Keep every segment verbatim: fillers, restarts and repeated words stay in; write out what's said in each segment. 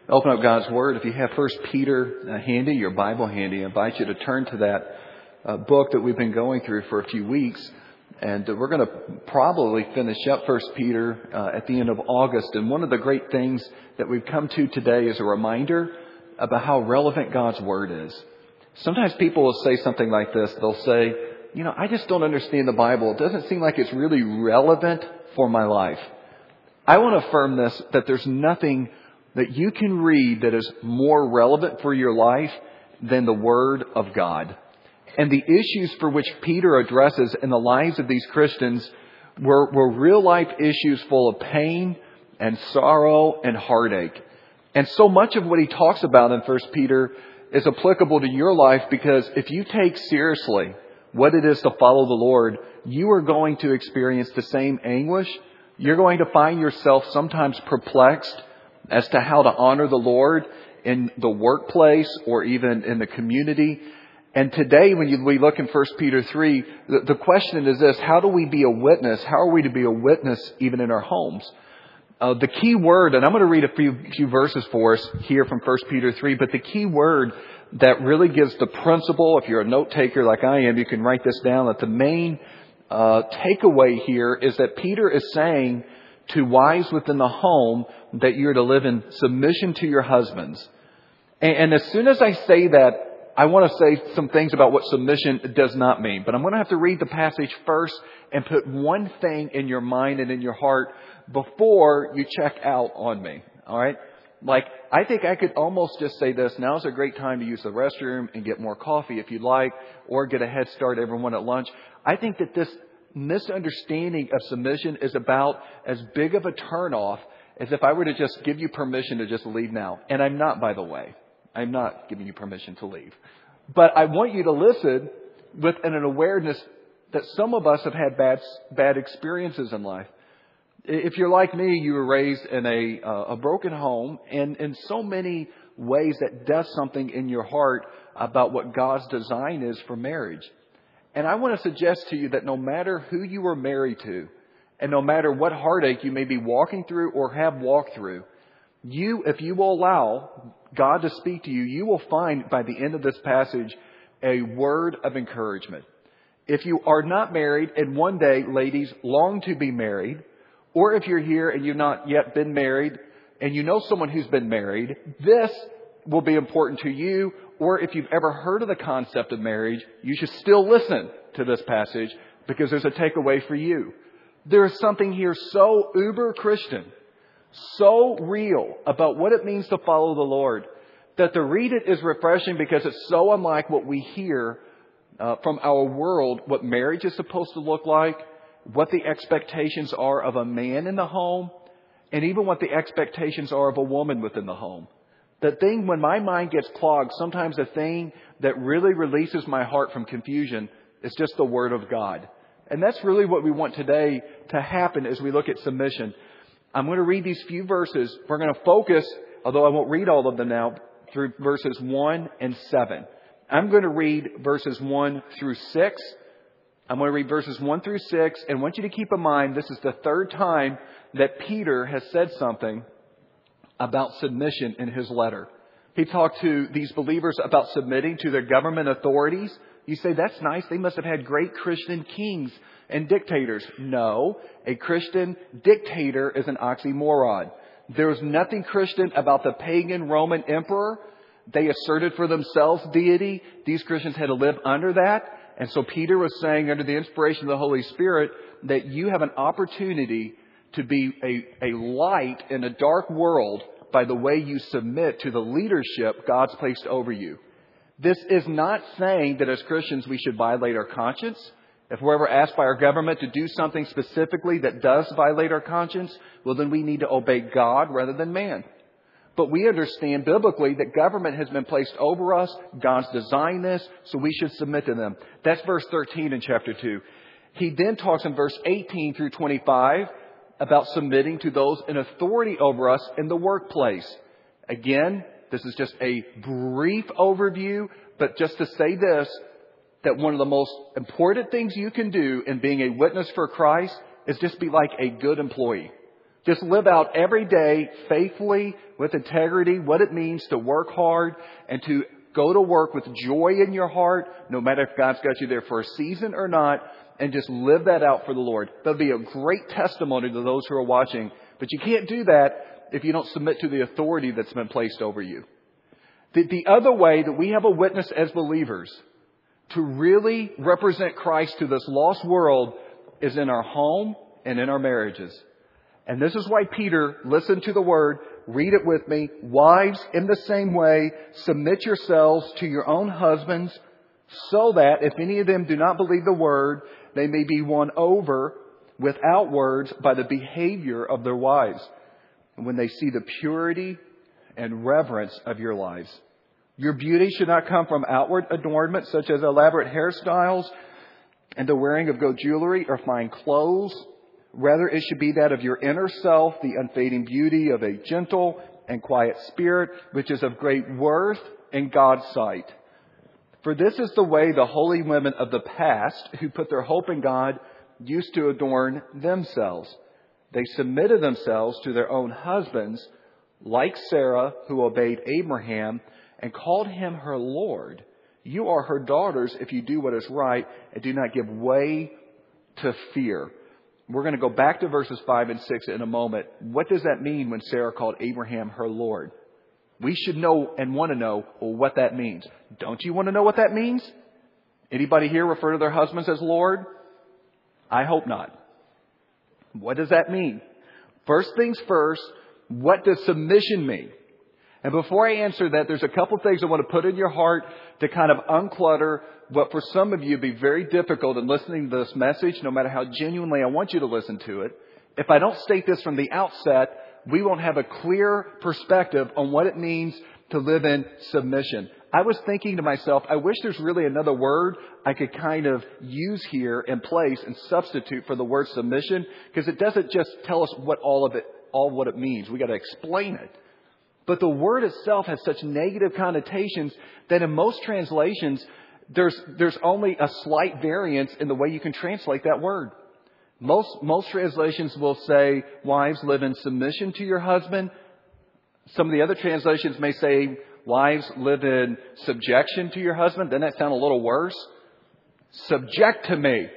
Open up God's Word. If you have First Peter uh, handy, your Bible handy, I invite you to turn to that uh, book that we've been going through for a few weeks. And uh, we're going to probably finish up First Peter uh, at the end of August. And one of the great things that we've come to today is a reminder about how relevant God's Word is. Sometimes people will say something like this. They'll say, you know, I just don't understand the Bible. It doesn't seem like it's really relevant for my life. I want to affirm this, that there's nothing that you can read that is more relevant for your life than the Word of God. And the issues for which Peter addresses in the lives of these Christians were, were real life issues full of pain and sorrow and heartache. And so much of what he talks about in First Peter is applicable to your life, because if you take seriously what it is to follow the Lord, you are going to experience the same anguish. You're going to find yourself sometimes perplexed as to how to honor the Lord in the workplace or even in the community. And today, when you, we look in First Peter three, the, the question is this: how do we be a witness? How are we to be a witness even in our homes? Uh, the key word, and I'm going to read a few, few verses for us here from First Peter three, but the key word that really gives the principle, if you're a note taker like I am, you can write this down, that the main uh, takeaway here is that Peter is saying to wives within the home that you're to live in submission to your husbands. And, and as soon as I say that, I want to say some things about what submission does not mean. But I'm going to have to read the passage first and put one thing in your mind and in your heart before you check out on me. All right? Like, I think I could almost just say this: now's a great time to use the restroom and get more coffee if you'd like, or get a head start, everyone, at lunch. I think that this misunderstanding of submission is about as big of a turnoff as if I were to just give you permission to just leave now. And I'm not, by the way. I'm not giving you permission to leave. But I want you to listen with an awareness that some of us have had bad, bad experiences in life. If you're like me, you were raised in a, uh, a broken home, and in so many ways that does something in your heart about what God's design is for marriage. And I want to suggest to you that no matter who you were married to, and no matter what heartache you may be walking through or have walked through, you, if you will allow God to speak to you, you will find by the end of this passage a word of encouragement. If you are not married and one day, ladies, long to be married, or if you're here and you've not yet been married and you know someone who's been married, this will be important to you. Or if you've ever heard of the concept of marriage, you should still listen to this passage, because there's a takeaway for you. There is something here so uber Christian, so real about what it means to follow the Lord, that to read it is refreshing, because it's so unlike what we hear uh, from our world, what marriage is supposed to look like, what the expectations are of a man in the home, and even what the expectations are of a woman within the home. The thing, when my mind gets clogged, sometimes the thing that really releases my heart from confusion is just the Word of God. And that's really what we want today to happen as we look at submission. I'm going to read these few verses. We're going to focus, although I won't read all of them now, through verses one and seven. I'm going to read verses one through six. I'm going to read verses one through six. And I want you to keep in mind, this is the third time that Peter has said something about submission in his letter. He talked to these believers about submitting to their government authorities. You say, that's nice. They must have had great Christian kings and dictators. No, a Christian dictator is an oxymoron. There's nothing Christian about the pagan Roman emperor. They asserted for themselves deity. These Christians had to live under that. And so Peter was saying, under the inspiration of the Holy Spirit, that you have an opportunity to be a, a light in a dark world by the way you submit to the leadership God's placed over you. This is not saying that as Christians we should violate our conscience. If we're ever asked by our government to do something specifically that does violate our conscience, well, then we need to obey God rather than man. But we understand biblically that government has been placed over us. God's designed this, so we should submit to them. That's verse thirteen in chapter two. He then talks in verse eighteen through twenty-five about submitting to those in authority over us in the workplace. Again, this is just a brief overview, but just to say this, that one of the most important things you can do in being a witness for Christ is just be like a good employee. Just live out every day faithfully, with integrity, what it means to work hard and to go to work with joy in your heart, no matter if God's got you there for a season or not, and just live that out for the Lord. That'll be a great testimony to those who are watching. But you can't do that if you don't submit to the authority that's been placed over you. The, the other way that we have a witness as believers to really represent Christ to this lost world is in our home and in our marriages. And this is why Peter, listen to the word, read it with me. Wives, in the same way, submit yourselves to your own husbands, so that if any of them do not believe the word, they may be won over without words by the behavior of their wives, when they see the purity and reverence of your lives. Your beauty should not come from outward adornment, such as elaborate hairstyles and the wearing of gold jewelry or fine clothes. Rather, it should be that of your inner self, the unfading beauty of a gentle and quiet spirit, which is of great worth in God's sight. For this is the way the holy women of the past, who put their hope in God, used to adorn themselves. They submitted themselves to their own husbands, like Sarah, who obeyed Abraham and called him her Lord. You are her daughters if you do what is right and do not give way to fear. We're going to go back to verses five and six in a moment. What does that mean when Sarah called Abraham her Lord? We should know and want to know well, what that means. Don't you want to know what that means? Anybody here refer to their husbands as Lord? I hope not. What does that mean? First things first, what does submission mean? And before I answer that, there's a couple things I want to put in your heart to kind of unclutter what for some of you be very difficult in listening to this message, no matter how genuinely I want you to listen to it. If I don't state this from the outset, we won't have a clear perspective on what it means to live in submission. I was thinking to myself, I wish there's really another word I could kind of use here in place and substitute for the word submission, because it doesn't just tell us what all of it, all what it means. We got to explain it. But the word itself has such negative connotations that in most translations, there's there's only a slight variance in the way you can translate that word. Most most translations will say, wives, live in submission to your husband. Some of the other translations may say, wives, live in subjection to your husband. Doesn't that sound a little worse? Subject to me.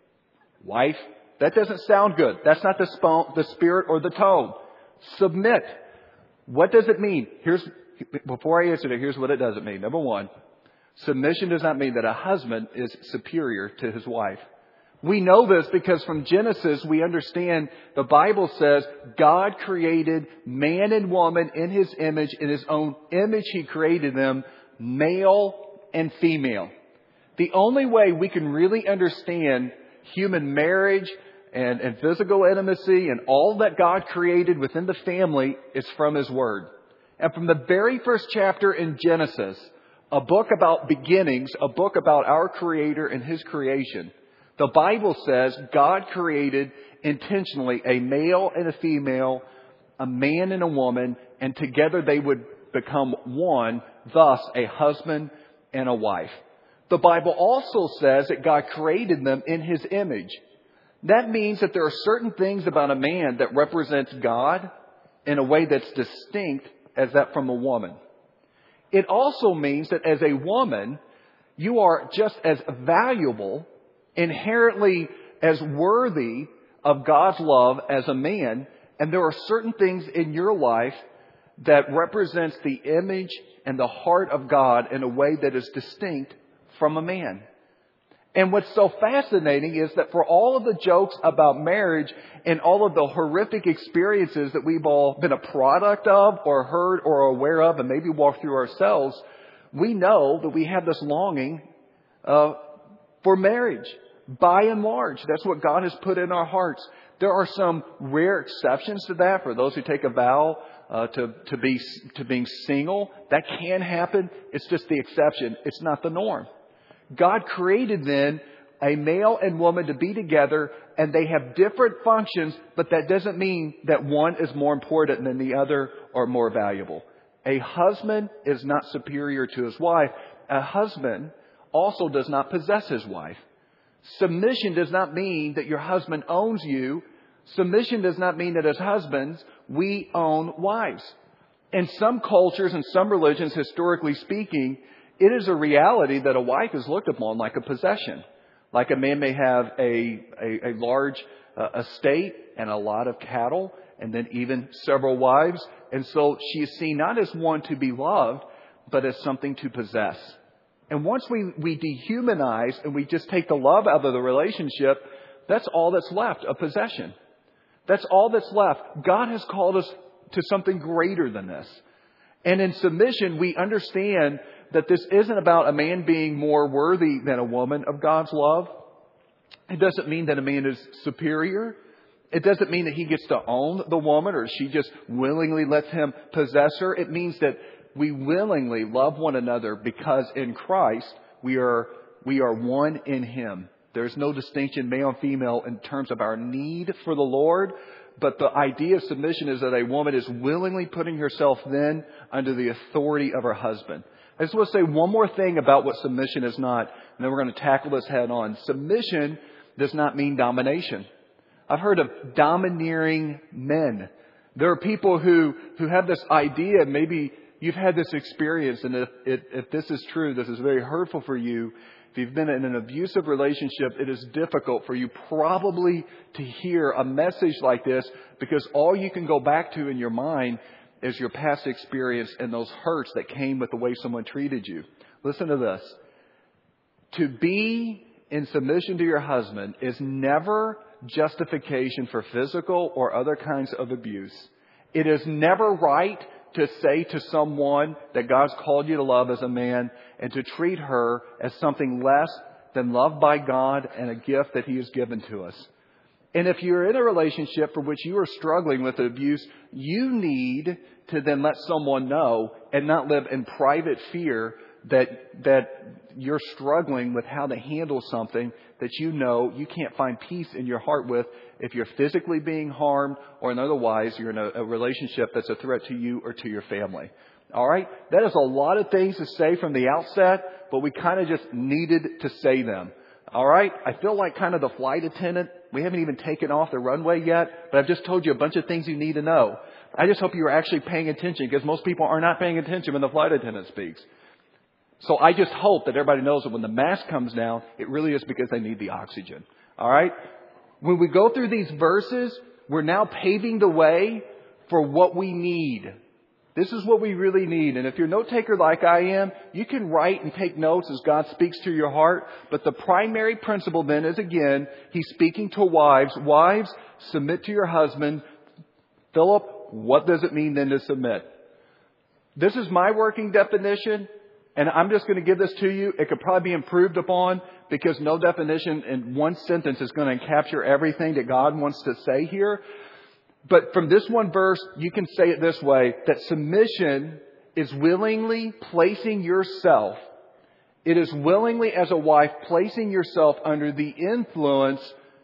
Wife, that doesn't sound good. That's not the, sp- the spirit or the tone. Submit. What does it mean? Here's before I answer it, here's what it doesn't mean. Number one, submission does not mean that a husband is superior to his wife. We know this because from Genesis, we understand the Bible says God created man and woman in His image. In His own image, He created them, male and female. The only way we can really understand human marriage and, and physical intimacy and all that God created within the family is from His Word. And from the very first chapter in Genesis, a book about beginnings, a book about our Creator and His creation, the Bible says God created intentionally a male and a female, a man and a woman, and together they would become one, thus a husband and a wife. The Bible also says that God created them in His image. That means that there are certain things about a man that represents God in a way that's distinct as that from a woman. It also means that as a woman, you are just as valuable, inherently as worthy of God's love as a man. And there are certain things in your life that represents the image and the heart of God in a way that is distinct from a man. And what's so fascinating is that for all of the jokes about marriage and all of the horrific experiences that we've all been a product of or heard or aware of and maybe walked through ourselves, we know that we have this longing uh, for marriage. By and large, that's what God has put in our hearts. There are some rare exceptions to that for those who take a vow uh, to, to, be, to being single. That can happen. It's just the exception. It's not the norm. God created then a male and woman to be together, and they have different functions, but that doesn't mean that one is more important than the other or more valuable. A husband is not superior to his wife. A husband also does not possess his wife. Submission does not mean that your husband owns you. Submission does not mean that as husbands, we own wives. In some cultures and some religions, historically speaking, it is a reality that a wife is looked upon like a possession. Like a man may have a, a, a large uh, estate and a lot of cattle and then even several wives. And so she is seen not as one to be loved, but as something to possess. And once we, we dehumanize and we just take the love out of the relationship, that's all that's left, a possession. That's all that's left. God has called us to something greater than this. And in submission, we understand that this isn't about a man being more worthy than a woman of God's love. It doesn't mean that a man is superior. It doesn't mean that he gets to own the woman or she just willingly lets him possess her. It means that we willingly love one another because in Christ we are we are one in Him. There's no distinction, male and female, in terms of our need for the Lord. But the idea of submission is that a woman is willingly putting herself then under the authority of her husband. I just want to say one more thing about what submission is not, and then we're going to tackle this head on. Submission does not mean domination. I've heard of domineering men. There are people who, who have this idea, maybe you've had this experience, and if, if, if this is true, this is very hurtful for you. If you've been in an abusive relationship, it is difficult for you probably to hear a message like this because all you can go back to in your mind is your past experience and those hurts that came with the way someone treated you. Listen to this. To be in submission to your husband is never justification for physical or other kinds of abuse. It is never right to say to someone that God's called you to love as a man and to treat her as something less than loved by God and a gift that He has given to us. And if you're in a relationship for which you are struggling with abuse, you need to then let someone know and not live in private fear that that you're struggling with how to handle something that you know you can't find peace in your heart with if you're physically being harmed or in otherwise you're in a, a relationship that's a threat to you or to your family. All right? That is a lot of things to say from the outset, but we kind of just needed to say them. All right? I feel like kind of the flight attendant. We haven't even taken off the runway yet, but I've just told you a bunch of things you need to know. I just hope you are actually paying attention because most people are not paying attention when the flight attendant speaks. So I just hope that everybody knows that when the mask comes down, it really is because they need the oxygen. All right? When we go through these verses, we're now paving the way for what we need. This is what we really need. And if you're a note taker like I am, you can write and take notes as God speaks to your heart. But the primary principle then is, again, He's speaking to wives. Wives, submit to your husband. Philip, what does it mean then to submit? This is my working definition. And I'm just going to give this to you. It could probably be improved upon because no definition in one sentence is going to capture everything that God wants to say here. But from this one verse, you can say it this way, that submission is willingly placing yourself. It is willingly as a wife placing yourself under the influence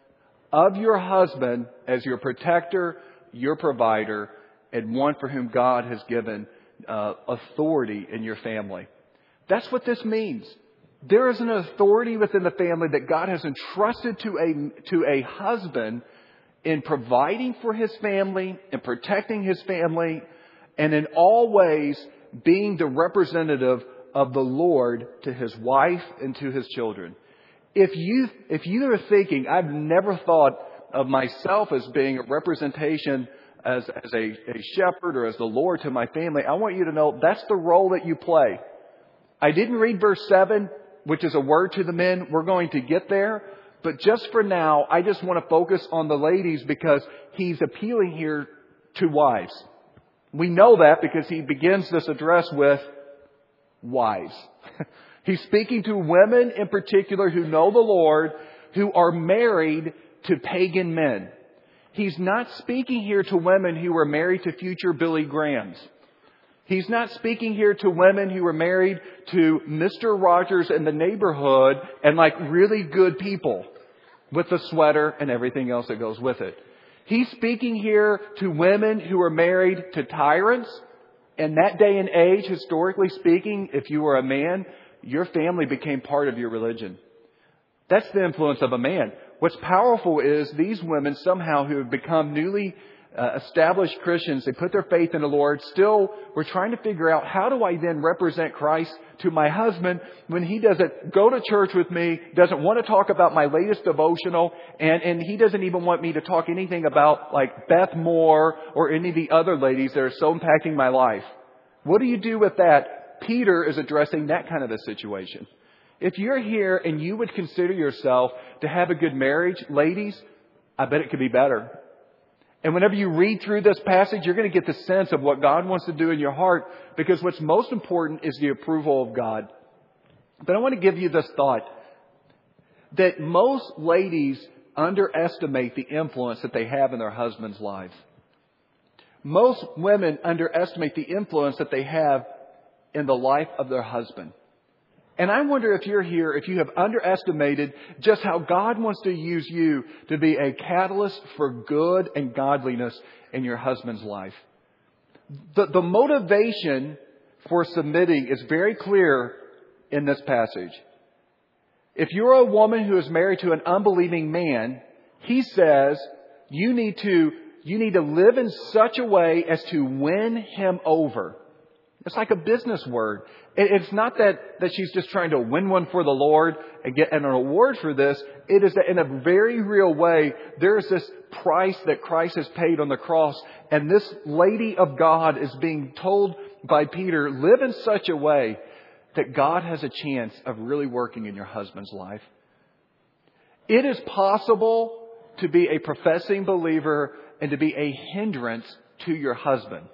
of your husband as your protector, your provider, and one for whom God has given uh, authority in your family. That's what this means. There is an authority within the family that God has entrusted to a, to a husband in providing for his family, in protecting his family, and in all ways being the representative of the Lord to his wife and to his children. If you, if you are thinking, I've never thought of myself as being a representation as, as a, a shepherd or as the Lord to my family, I want you to know that's the role that you play. I didn't read verse seven, which is a word to the men. We're going to get there. But just for now, I just want to focus on the ladies because he's appealing here to wives. We know that because he begins this address with wives. He's speaking to women in particular who know the Lord, who are married to pagan men. He's not speaking here to women who are married to future Billy Grahams. He's not speaking here to women who are married to Mister Rogers in the neighborhood and like really good people with the sweater and everything else that goes with it. He's speaking here to women who are married to tyrants. In that day and age, historically speaking, if you were a man, your family became part of your religion. That's the influence of a man. what's powerful is these women somehow who have become newly uh, established Christians, they put their faith in the Lord, still were trying to figure out, how do I then represent Christ to my husband when he doesn't go to church with me, doesn't want to talk about my latest devotional, and, and he doesn't even want me to talk anything about like Beth Moore or any of the other ladies that are so impacting my life. What do you do with that? Peter is addressing that kind of a situation. If you're here and you would consider yourself to have a good marriage, ladies, I bet it could be better. And whenever you read through this passage, you're going to get the sense of what God wants to do in your heart, because what's most important is the approval of God. But I want to give you this thought, that most ladies underestimate the influence that they have in their husbands' lives. Most women underestimate the influence that they have in the life of their husband. And I wonder if you're here, if you have underestimated just how God wants to use you to be a catalyst for good and godliness in your husband's life. The, the motivation for submitting is very clear in this passage. If you're a woman who is married to an unbelieving man, he says you need to, you need to live in such a way as to win him over. It's like a business word. It's not that, that she's just trying to win one for the Lord and get an award for this. It is that in a very real way, there is this price that Christ has paid on the cross. And this lady of God is being told by Peter, live in such a way that God has a chance of really working in your husband's life. It is possible to be a professing believer and to be a hindrance to your husband.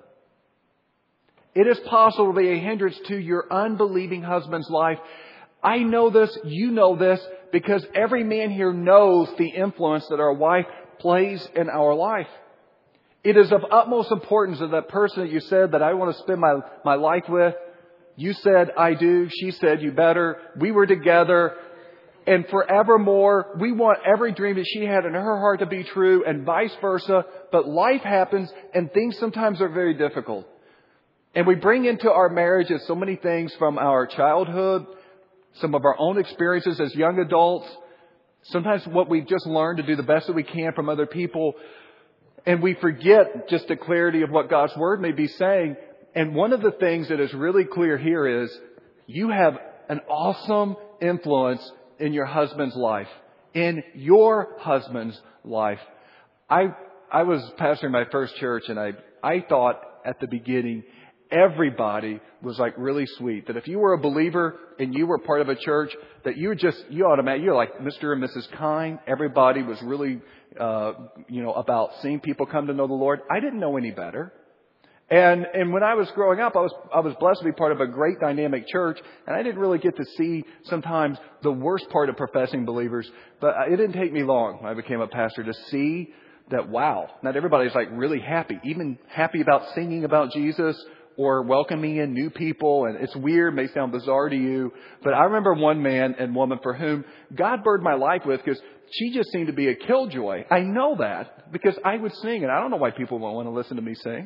It is possible to be a hindrance to your unbelieving husband's life. I know this, you know this, because every man here knows the influence that our wife plays in our life. It is of utmost importance that that person that you said that I want to spend my, my life with, you said, I do. She said, you better. We were together. And forevermore, we want every dream that she had in her heart to be true, and vice versa. But life happens and things sometimes are very difficult. And we bring into our marriages so many things from our childhood, some of our own experiences as young adults, sometimes what we've just learned to do the best that we can from other people. And we forget just the clarity of what God's Word may be saying. And one of the things that is really clear here is you have an awesome influence in your husband's life, in your husband's life. I I was pastoring my first church, and I I thought at the beginning everybody was like really sweet. That if you were a believer and you were part of a church, that you just, you automatically, you're like Mister and Missus Kind. Everybody was really, uh, you know, about seeing people come to know the Lord. I didn't know any better. And, and when I was growing up, I was, I was blessed to be part of a great dynamic church. And I didn't really get to see sometimes the worst part of professing believers. But it didn't take me long when I became a pastor to see that, wow, not everybody's like really happy, even happy about singing about Jesus or welcoming in new people. And it's weird, may sound bizarre to you, but I remember one man and woman for whom God burned my life with, because she just seemed to be a killjoy. I know that because I would sing, and I don't know why people won't want to listen to me sing.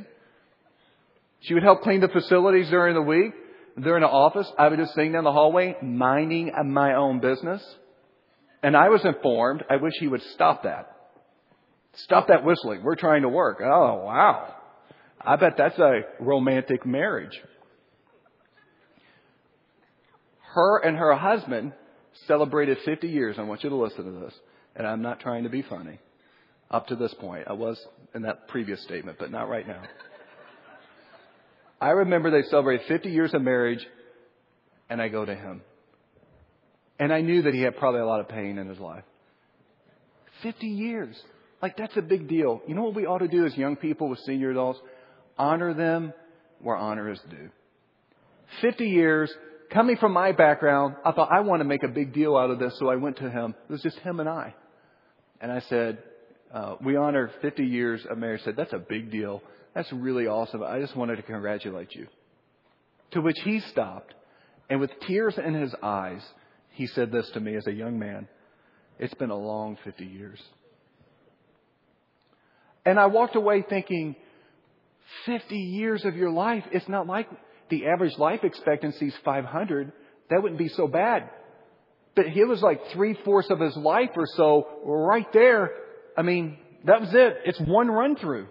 She would help clean the facilities during the week. During the office, I would just sing down the hallway, minding my own business. And I was informed, I wish he would stop that. Stop that whistling. We're trying to work. Oh, wow. I bet that's a romantic marriage. Her and her husband celebrated fifty years. I want you to listen to this. And I'm not trying to be funny. Up to this point. I was in that previous statement, but not right now. I remember they celebrated fifty years of marriage, and I go to him. And I knew that he had probably a lot of pain in his life. fifty years. Like, that's a big deal. You know what we ought to do as young people with senior adults? Honor them where honor is due. fifty years, coming from my background, I thought I want to make a big deal out of this, so I went to him. It was just him and I. And I said, uh, we honor fifty years of marriage. I said, that's a big deal. That's really awesome. I just wanted to congratulate you. To which he stopped, and with tears in his eyes, he said this to me as a young man. It's been a long fifty years. And I walked away thinking, fifty years of your life, it's not like the average life expectancy is five hundred. That wouldn't be so bad. But he was like three-fourths of his life or so right there. I mean, that was it. It's one run-through.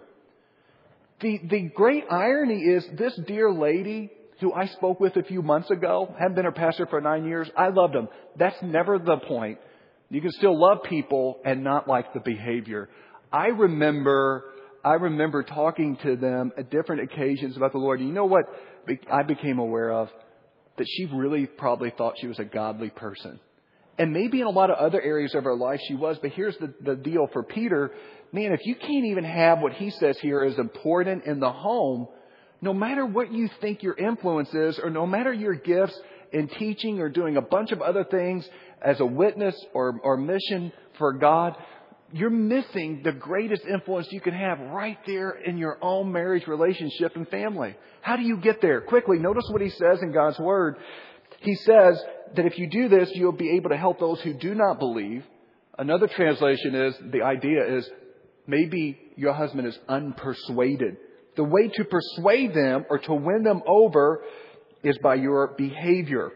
The, the great irony is this dear lady who I spoke with a few months ago, hadn't been her pastor for nine years. I loved him. That's never the point. You can still love people and not like the behavior. I remember, I remember talking to them at different occasions about the Lord. You know what I became aware of? That she really probably thought she was a godly person. And maybe in a lot of other areas of her life she was. But here's the, the deal for Peter. Man, if you can't even have what he says here is important in the home, no matter what you think your influence is, or no matter your gifts in teaching or doing a bunch of other things as a witness or, or mission for God, you're missing the greatest influence you can have right there in your own marriage relationship and family. How do you get there? Quickly, notice what he says in God's Word. He says that if you do this, you'll be able to help those who do not believe. Another translation is, the idea is, maybe your husband is unpersuaded. The way to persuade them or to win them over is by your behavior.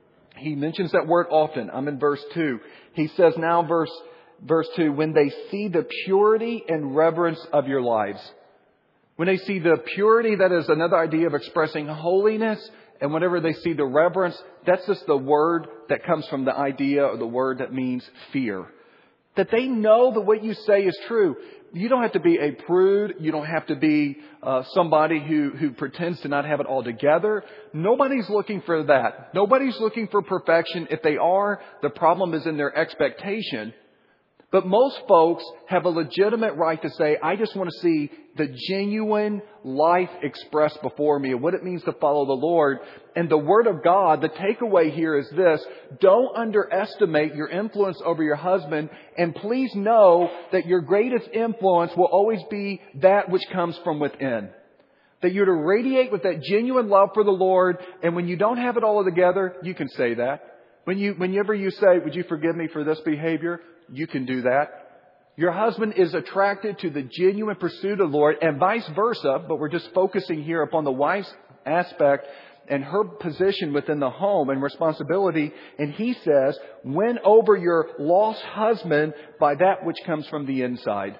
He mentions that word often. I'm in verse two. He says now, verse, verse two, when they see the purity and reverence of your lives. When they see the purity, that is another idea of expressing holiness. And whenever they see the reverence, that's just the word that comes from the idea or the word that means fear. That they know that what you say is true. You don't have to be a prude. You don't have to be uh, somebody who, who pretends to not have it all together. Nobody's looking for that. Nobody's looking for perfection. If they are, the problem is in their expectation. But most folks have a legitimate right to say, I just want to see the genuine life expressed before me and what it means to follow the Lord. And the Word of God, the takeaway here is this: don't underestimate your influence over your husband. And please know that your greatest influence will always be that which comes from within. That you're to radiate with that genuine love for the Lord. And when you don't have it all together, you can say that. When you, whenever you say, would you forgive me for this behavior? You can do that. Your husband is attracted to the genuine pursuit of the Lord and vice versa. But we're just focusing here upon the wife's aspect and her position within the home and responsibility. And he says, win over your lost husband by that which comes from the inside.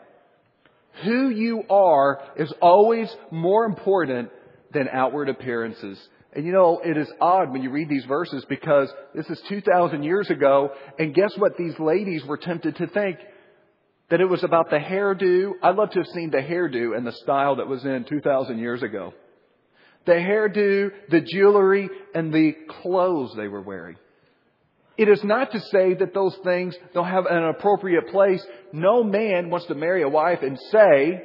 Who you are is always more important than outward appearances. And you know, it is odd when you read these verses because this is two thousand years ago. And guess what these ladies were tempted to think? That it was about the hairdo. I'd love to have seen the hairdo and the style that was in two thousand years ago. The hairdo, the jewelry, and the clothes they were wearing. It is not to say that those things don't have an appropriate place. No man wants to marry a wife and say,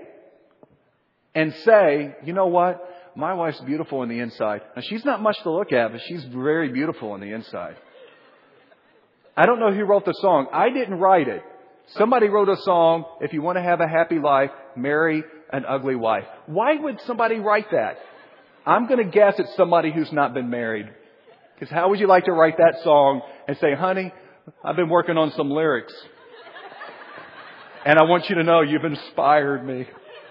and say, you know what? My wife's beautiful on the inside. Now, she's not much to look at, but she's very beautiful on the inside. I don't know who wrote the song. I didn't write it. Somebody wrote a song, if you want to have a happy life, marry an ugly wife. Why would somebody write that? I'm going to guess it's somebody who's not been married. Because how would you like to write that song and say, honey, I've been working on some lyrics. And I want you to know you've inspired me.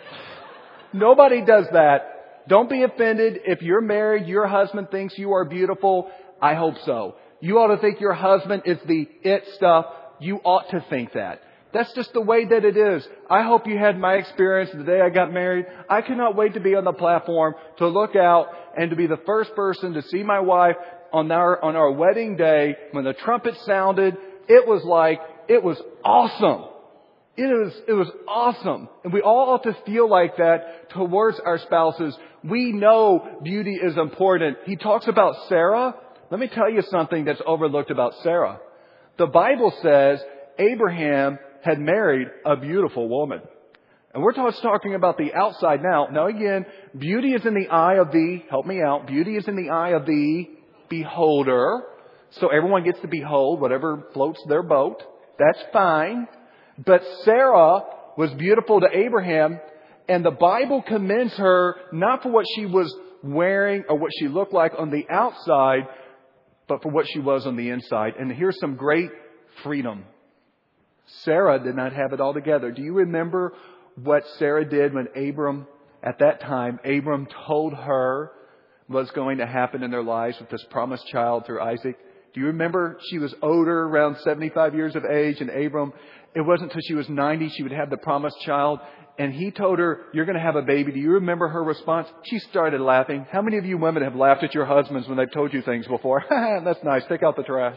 Nobody does that. Don't be offended. If you're married, your husband thinks you are beautiful. I hope so. You ought to think your husband is the it stuff. You ought to think that. That's just the way that it is. I hope you had my experience the day I got married. I cannot wait to be on the platform, to look out and to be the first person to see my wife on our, on our wedding day. When the trumpet sounded, it was like, it was awesome. It was, it was awesome. And we all ought to feel like that towards our spouses. We know beauty is important. He talks about Sarah. Let me tell you something that's overlooked about Sarah. The Bible says Abraham had married a beautiful woman. And we're talking about the outside now. Now again, beauty is in the eye of the, help me out, beauty is in the eye of the beholder. So everyone gets to behold whatever floats their boat. That's fine. But Sarah was beautiful to Abraham, and the Bible commends her not for what she was wearing or what she looked like on the outside, but for what she was on the inside. And here's some great freedom. Sarah did not have it all together. Do you remember what Sarah did when Abram, at that time, Abram told her was going to happen in their lives with this promised child through Isaac? Do you remember she was older, around seventy-five years of age, and Abram, it wasn't until she was ninety she would have the promised child. And he told her, you're going to have a baby. Do you remember her response? She started laughing. How many of you women have laughed at your husbands when they've told you things before? That's nice. Take out the trash.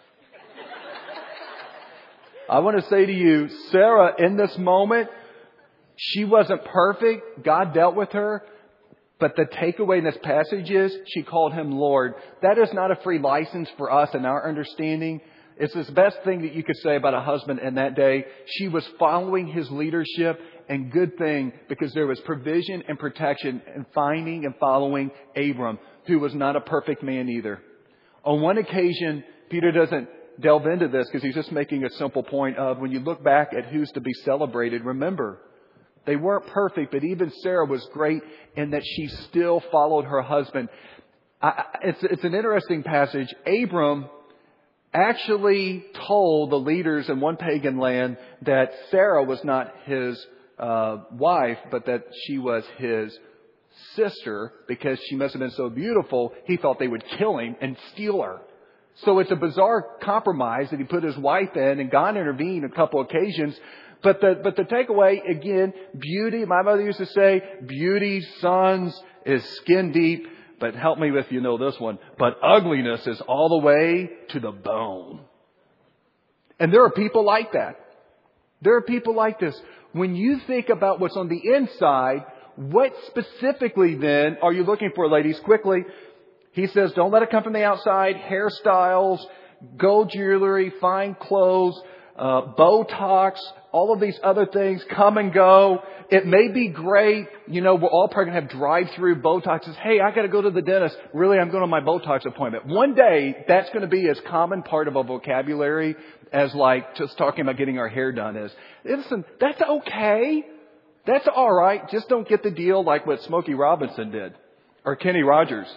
I want to say to you, Sarah, in this moment, she wasn't perfect. God dealt with her. But the takeaway in this passage is she called him Lord. That is not a free license for us in our understanding. It's the best thing that you could say about a husband in that day. She was following his leadership, and good thing, because there was provision and protection in finding and following Abram, who was not a perfect man either. On one occasion, Peter doesn't delve into this because he's just making a simple point of when you look back at who's to be celebrated, remember, they weren't perfect, but even Sarah was great in that she still followed her husband. I, it's, it's an interesting passage. Abram actually told the leaders in one pagan land that Sarah was not his uh, wife, but that she was his sister because she must have been so beautiful. He thought they would kill him and steal her. So it's a bizarre compromise that he put his wife in, and God intervened a couple occasions. But the, but the takeaway, again, beauty, my mother used to say, beauty, sons, is skin deep. But help me with, you know, this one. But ugliness is all the way to the bone. And there are people like that. There are people like this. When you think about what's on the inside, what specifically then are you looking for, ladies? Quickly, he says, don't let it come from the outside. Hairstyles, gold jewelry, fine clothes, uh, Botox, all of these other things come and go. It may be great. You know, we're all probably going to have drive-through Botoxes. Hey, I got to go to the dentist. Really, I'm going on my Botox appointment. One day, that's going to be as common part of our vocabulary as like just talking about getting our hair done is. Listen, that's okay. That's all right. Just don't get the deal like what Smokey Robinson did or Kenny Rogers.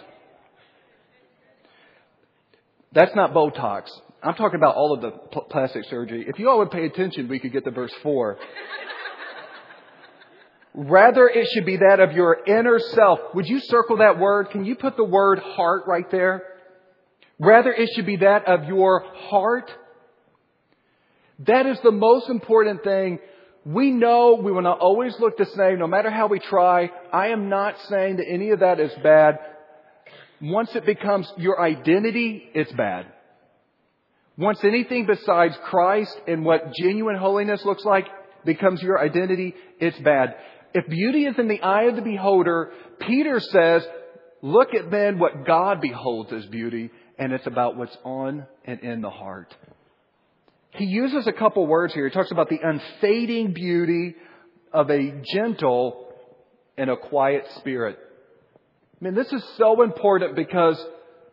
That's not Botox. I'm talking about all of the pl- plastic surgery. If you all would pay attention, we could get to verse four. Rather, it should be that of your inner self. Would you circle that word? Can you put the word heart right there? Rather, it should be that of your heart. That is the most important thing. We know we will not always look the same, no matter how we try. I am not saying that any of that is bad. Once it becomes your identity, it's bad. Once anything besides Christ and what genuine holiness looks like becomes your identity, it's bad. If beauty is in the eye of the beholder, Peter says, look at then what God beholds as beauty, and it's about what's on and in the heart. He uses a couple words here. He talks about the unfading beauty of a gentle and a quiet spirit. I mean, this is so important because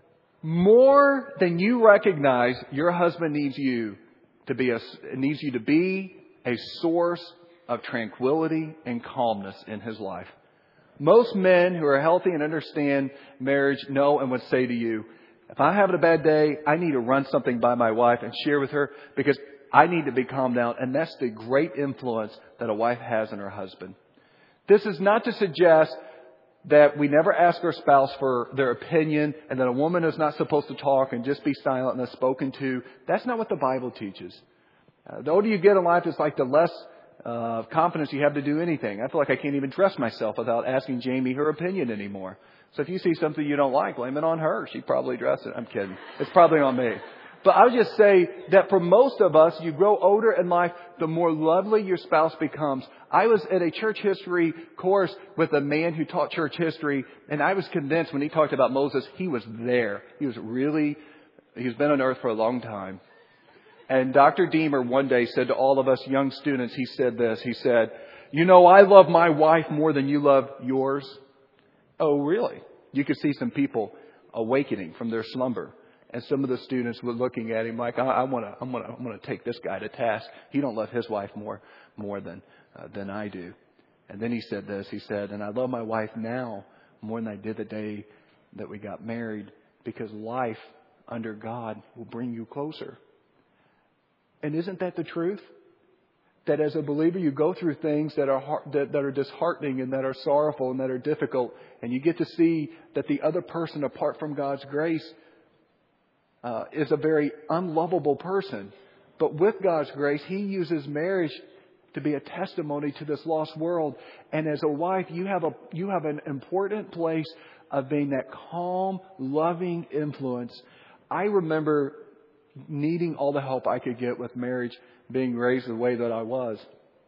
more than you recognize, your husband needs you to be a, needs you to be a source of tranquility and calmness in his life. Most men who are healthy and understand marriage know and would say to you, if I'm having a bad day, I need to run something by my wife and share with her because I need to be calmed down. And that's the great influence that a wife has in her husband. This is not to suggest that we never ask our spouse for their opinion and that a woman is not supposed to talk and just be silent and is spoken to. That's not what the Bible teaches. Uh, the older you get in life, it's like the less uh, confidence you have to do anything. I feel like I can't even dress myself without asking Jamie her opinion anymore. So if you see something you don't like, blame it on her. She'd probably dress it. I'm kidding. It's probably on me. But I would just say that for most of us, you grow older in life, the more lovely your spouse becomes. I was at a church history course with a man who taught church history, and I was convinced when he talked about Moses, he was there. He was really, he's been on earth for a long time. And Doctor Deemer one day said to all of us young students, he said this, he said, you know, I love my wife more than you love yours. Oh, really? You could see some people awakening from their slumber. And some of the students were looking at him like, I, I want to, I'm going to, I'm going to take this guy to task. He don't love his wife more, more than, uh, than I do. And then he said this. He said, and I love my wife now more than I did the day that we got married, because life under God will bring you closer. And isn't that the truth? That as a believer, you go through things that are heart, that, that are disheartening and that are sorrowful and that are difficult, and you get to see that the other person, apart from God's grace, uh, is a very unlovable person. But with God's grace, He uses marriage to be a testimony to this lost world. And as a wife, you have a you have an important place of being that calm, loving influence. I remember needing all the help I could get with marriage, being raised the way that I was.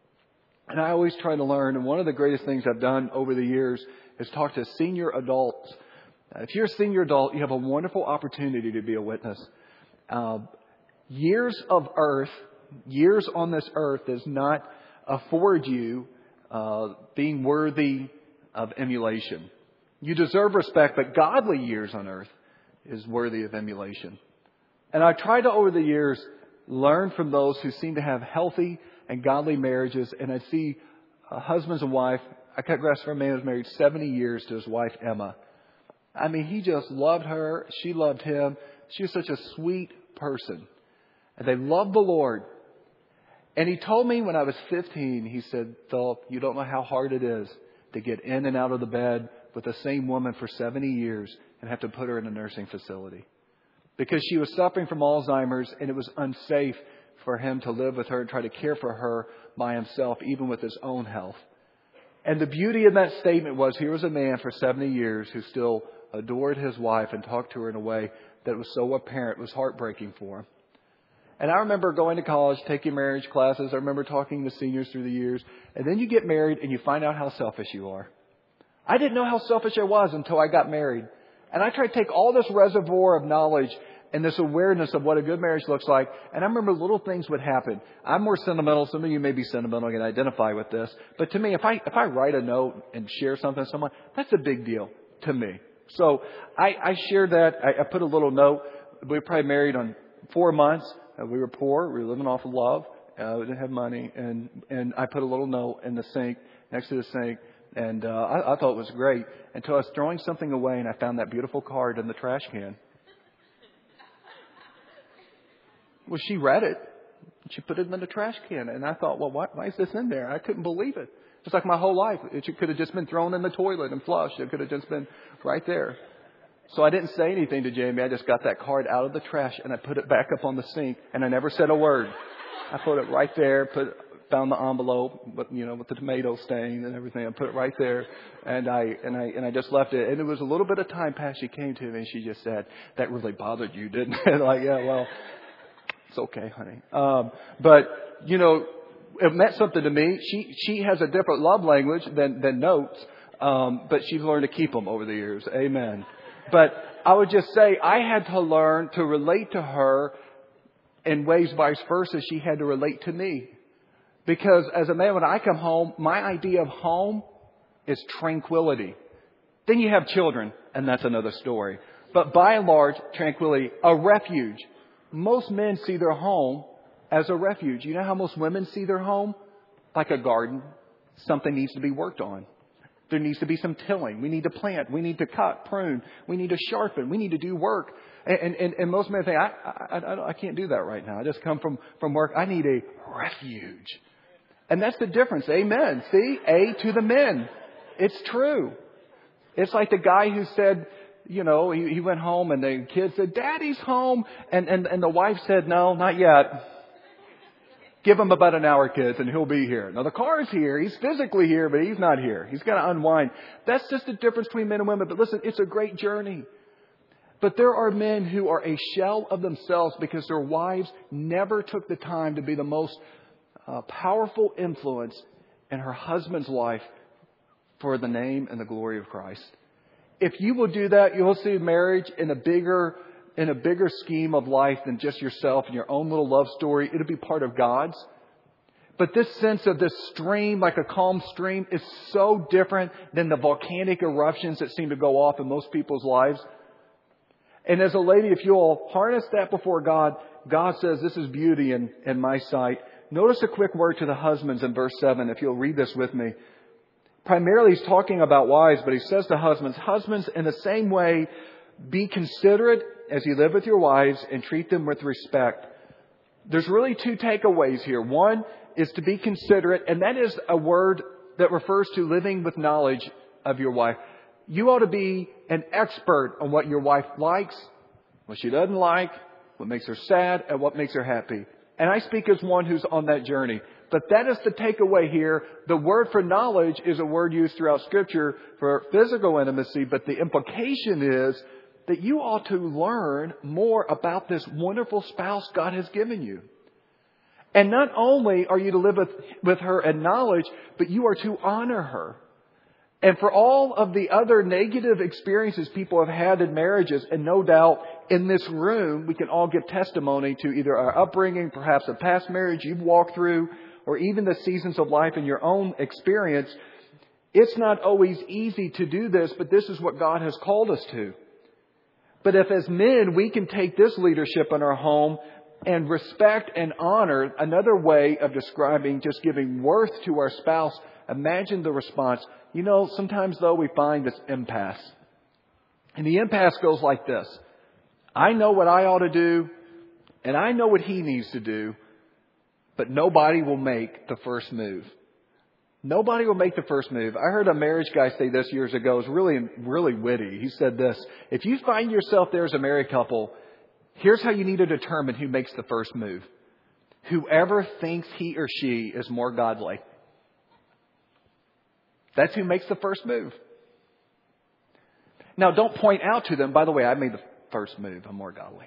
And I always try to learn. And one of the greatest things I've done over the years is talk to senior adults. If you're a senior adult, you have a wonderful opportunity to be a witness. Uh, years of earth, years on this earth does not afford you uh, being worthy of emulation. You deserve respect, but godly years on earth is worthy of emulation. And I've tried to, over the years, learn from those who seem to have healthy and godly marriages. And I see uh, husbands and wife. I cut grass for a man who was married seventy years to his wife, Emma. I mean, he just loved her. She loved him. She was such a sweet person. And they loved the Lord. And he told me when I was fifteen, he said, Philip, you don't know how hard it is to get in and out of the bed with the same woman for seventy years and have to put her in a nursing facility. Because she was suffering from Alzheimer's, and it was unsafe for him to live with her and try to care for her by himself, even with his own health. And the beauty of that statement was, here was a man for seventy years who still adored his wife and talked to her in a way that was so apparent, it was heartbreaking for him. And I remember going to college, taking marriage classes. I remember talking to seniors through the years. And then you get married and you find out how selfish you are. I didn't know how selfish I was until I got married. And I tried to take all this reservoir of knowledge and this awareness of what a good marriage looks like. And I remember little things would happen. I'm more sentimental. Some of you may be sentimental and can identify with this. But to me, if I if I write a note and share something with someone, that's a big deal to me. So I, I shared that. I, I put a little note. We were probably married on four months. Uh, we were poor. We were living off of love. Uh, we didn't have money. And, and I put a little note in the sink, next to the sink. And uh, I, I thought it was great until I was throwing something away and I found that beautiful card in the trash can. Well, she read it. She put it in the trash can. And I thought, well, why, why is this in there? I couldn't believe it. Just like my whole life. It could have just been thrown in the toilet and flushed. It could have just been right there. So I didn't say anything to Jamie. I just got that card out of the trash and I put it back up on the sink. And I never said a word. I put it right there, put found the envelope, with, you know, with the tomato stain and everything. I put it right there, and I and I and I just left it. And it was a little bit of time past. She came to me and she just said, "That really bothered you, didn't it?" Like, yeah, well, it's okay, honey. Um, but you know, it meant something to me. She she has a different love language than than notes, um, but she's learned to keep them over the years. Amen. But I would just say I had to learn to relate to her in ways vice versa. She had to relate to me. Because as a man, when I come home, my idea of home is tranquility. Then you have children, and that's another story. But by and large, tranquility, a refuge. Most men see their home as a refuge. You know how most women see their home? Like a garden. Something needs to be worked on. There needs to be some tilling. We need to plant. We need to cut, prune. We need to sharpen. We need to do work. And, and, and most men think, I, I, I, I can't do that right now. I just come from, from work. I need a refuge. And that's the difference. Amen. See? A to the men. It's true. It's like the guy who said, you know, he, he went home and the kids said, Daddy's home. And, and, and the wife said, no, not yet. Give him about an hour, kids, and he'll be here. Now, the car's here. He's physically here, but he's not here. He's got to unwind. That's just the difference between men and women. But listen, it's a great journey. But there are men who are a shell of themselves because their wives never took the time to be the most uh, powerful influence in her husband's life for the name and the glory of Christ. If you will do that, you'll see marriage in a bigger in a bigger scheme of life than just yourself and your own little love story. It'll be part of God's. But this sense of this stream, like a calm stream, is so different than the volcanic eruptions that seem to go off in most people's lives. And as a lady, if you'll harness that before God, God says, this is beauty in, in my sight. Notice a quick word to the husbands in verse seven, if you'll read this with me. Primarily, he's talking about wives, but he says to husbands, husbands, in the same way, be considerate as you live with your wives and treat them with respect. There's really two takeaways here. One is to be considerate, and that is a word that refers to living with knowledge of your wife. You ought to be an expert on what your wife likes, what she doesn't like, what makes her sad, and what makes her happy. And I speak as one who's on that journey. But that is the takeaway here. The word for knowledge is a word used throughout Scripture for physical intimacy, but the implication is that you ought to learn more about this wonderful spouse God has given you. And not only are you to live with, with her in knowledge, but you are to honor her. And for all of the other negative experiences people have had in marriages, and no doubt in this room, we can all give testimony to either our upbringing, perhaps a past marriage you've walked through, or even the seasons of life in your own experience. It's not always easy to do this, but this is what God has called us to. But if as men, we can take this leadership in our home and respect and honor, another way of describing just giving worth to our spouse, imagine the response. You know, sometimes though we find this impasse. And the impasse goes like this. I know what I ought to do, and I know what he needs to do, but nobody will make the first move. Nobody will make the first move. I heard a marriage guy say this years ago. It was really, really witty. He said this: if you find yourself there as a married couple, here's how you need to determine who makes the first move. Whoever thinks he or she is more godly. That's who makes the first move. Now, don't point out to them, by the way, I made the first move. I'm more godly.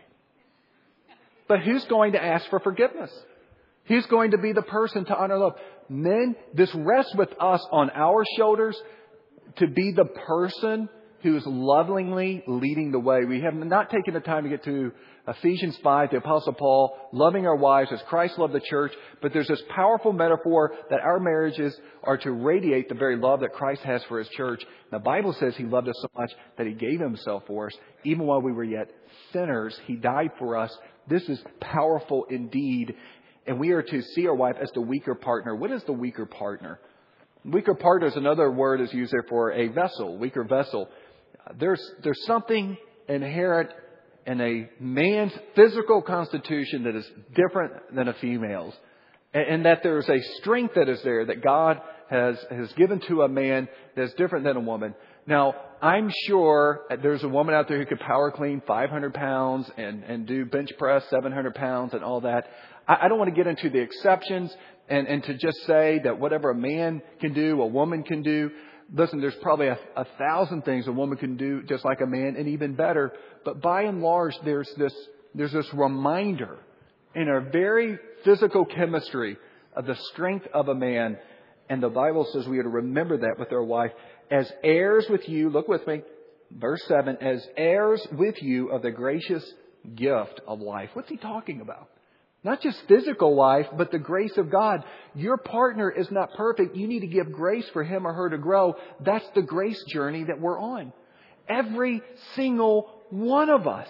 But who's going to ask for forgiveness? Who's going to be the person to honor love? Men, this rests with us on our shoulders to be the person who is lovingly leading the way. We have not taken the time to get to Ephesians five, the Apostle Paul, loving our wives as Christ loved the church. But there's this powerful metaphor that our marriages are to radiate the very love that Christ has for His church. The Bible says He loved us so much that He gave Himself for us. Even while we were yet sinners, He died for us. This is powerful indeed. And we are to see our wife as the weaker partner. What is the weaker partner? Weaker partner is another word is used there for a vessel, weaker vessel. There's there's something inherent in a man's physical constitution that is different than a female's. And, and that there's a strength that is there that God has, has given to a man that's different than a woman. Now, I'm sure there's a woman out there who could power clean five hundred pounds and, and do bench press seven hundred pounds and all that. I, I don't want to get into the exceptions and, and to just say that whatever a man can do, a woman can do. Listen, there's probably a, a thousand things a woman can do just like a man, and even better. But by and large, there's this there's this reminder in our very physical chemistry of the strength of a man. And the Bible says we are to remember that with our wife. As heirs with you, look with me, verse seven, as heirs with you of the gracious gift of life. What's he talking about? Not just physical life, but the grace of God. Your partner is not perfect. You need to give grace for him or her to grow. That's the grace journey that we're on. Every single one of us.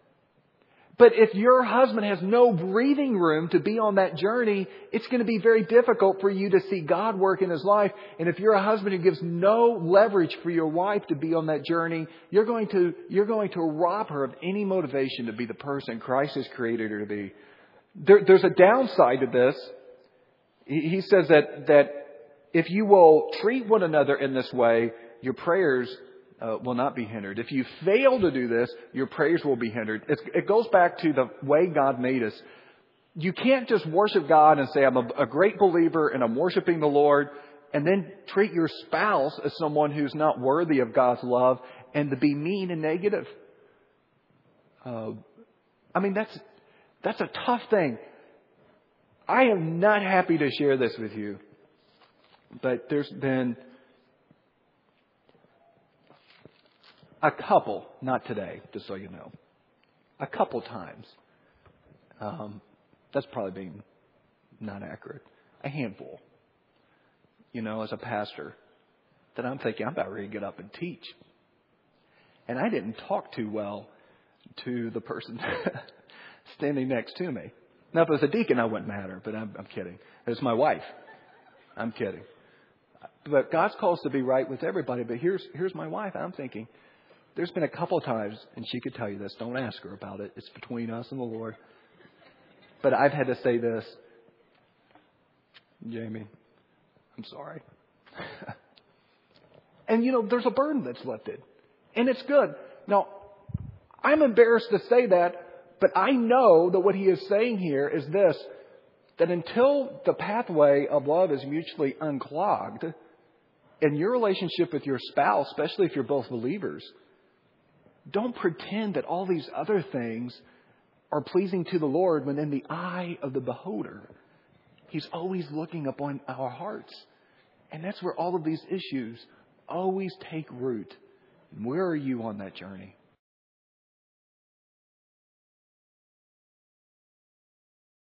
But if your husband has no breathing room to be on that journey, it's going to be very difficult for you to see God work in his life. And if you're a husband who gives no leverage for your wife to be on that journey, you're going to, you're going to rob her of any motivation to be the person Christ has created her to be. There, there's a downside to this. He, he says that, that if you will treat one another in this way, your prayers Uh, will not be hindered. If you fail to do this, your prayers will be hindered. It's, it goes back to the way God made us. You can't just worship God and say, I'm a, a great believer and I'm worshiping the Lord, and then treat your spouse as someone who's not worthy of God's love and to be mean and negative. Uh, I mean, that's that's a tough thing. I am not happy to share this with you, but there's been a couple, not today, just so you know, a couple times. Um, that's probably being not accurate. A handful. You know, as a pastor, that I'm thinking, I'm about ready to get up and teach. And I didn't talk too well to the person standing next to me. Now, if it was a deacon, I wouldn't matter, but I'm, I'm kidding. It was my wife. I'm kidding. But God's calls to be right with everybody. But here's here's my wife. I'm thinking, there's been a couple of times, and she could tell you this. Don't ask her about it. It's between us and the Lord. But I've had to say this. Jamie, I'm sorry. And, you know, there's a burden that's lifted. And it's good. Now, I'm embarrassed to say that, but I know that what he is saying here is this, that until the pathway of love is mutually unclogged in your relationship with your spouse, especially if you're both believers, don't pretend that all these other things are pleasing to the Lord when in the eye of the beholder, He's always looking upon our hearts. And that's where all of these issues always take root. And where are you on that journey?